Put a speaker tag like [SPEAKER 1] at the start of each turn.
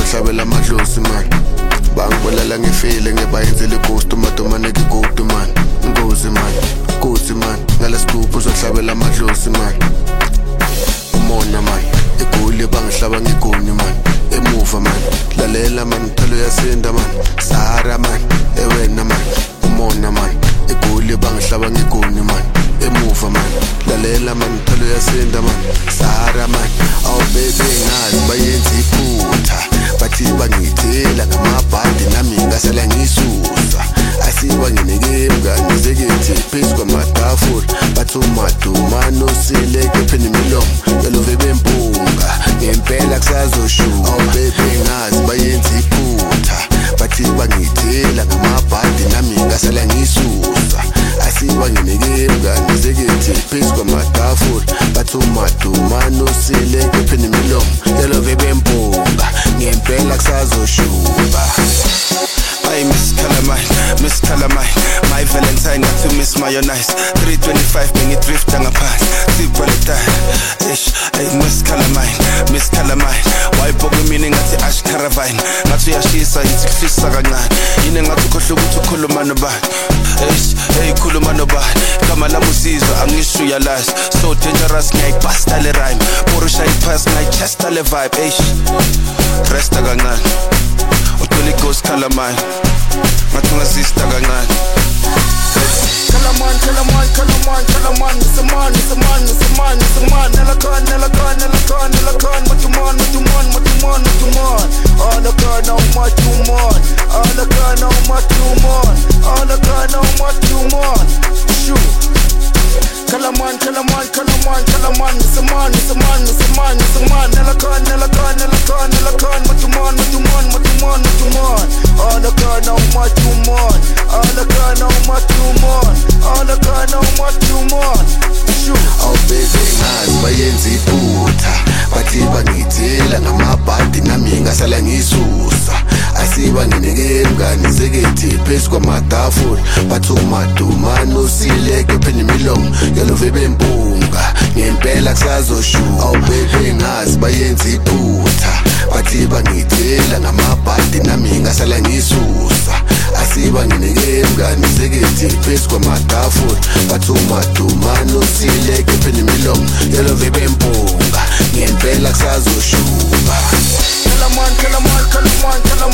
[SPEAKER 1] uzohlabela amadlozi man bangibulala ngifile ngebayenzele ighost umadomane kigudu man ngozi man gozi man ngalesigubhu uzohlabela amadlozi man umona man egoli bangihlaba ngigoni man emuva man lalela man phelo yasinda man Sahara man ewena man umona man egoli bangihlaba ngigoni man emuva man lalela man phelo yasinda man Sahara man aw baby ngazi bayenza iphutha bathi bangithela ngamabhadi nami ngasala ngisusa asiba nginike mngani zekethi phezu kwamatafula bathi umadumano sileke pheni imilomo yalove bempunga ngempela kusazoshuka aw baby ngazi bayenza iphutha bathi bangithela ngamabhadi nami ngasala ngisusa asiba nginike mngani zekethi phezu kwamatafula bathi umadumano sileke pheni imilomo yalove bempunga ngempela kusazoshuka
[SPEAKER 2] I Miss Calamine, my Valentine, not to miss mayonnaise. 325, bring it drift on a pass. See Valentine, hey, Miss Calamine. Why bog meaning at the Ash Caravine? Not to Yashisa, it's a fish saganan. In a to Kulumanoba. Hey, Kulumanoba. Kamala Musizo, I'm used to your lies. So dangerous, like pastale rhyme. Porusha pass, like chestale vibe. Rest aganan. Holy Ghost Calamine, Matunga sister Gangan. Calaman, it's a man, Nelakan, Matuman. All the car now, Matuman. Shoot. Calaman, it's a man, it's a man, Nelakan, Matuman. All the car now, Matuman. Shoot.
[SPEAKER 1] Aw baby ngazi bayenza iphutha bathi bangithela ngamabhadi nami ngasala ngisusa asiba nginike mngani zekethi phezu kwamatafula bathi umadumano sileke pheni imilomo yalove bempunga ngempela kusazoshuka aw baby ngazi bayenza iphutha bathi bangithela ngamabhadi nami ngasala ngisusa asiba nginike mngani zekethi phezu kwamatafula bathi umadumano sileke pheni imilomo yalove bempunga ngempela kusazoshuka
[SPEAKER 2] Calaman,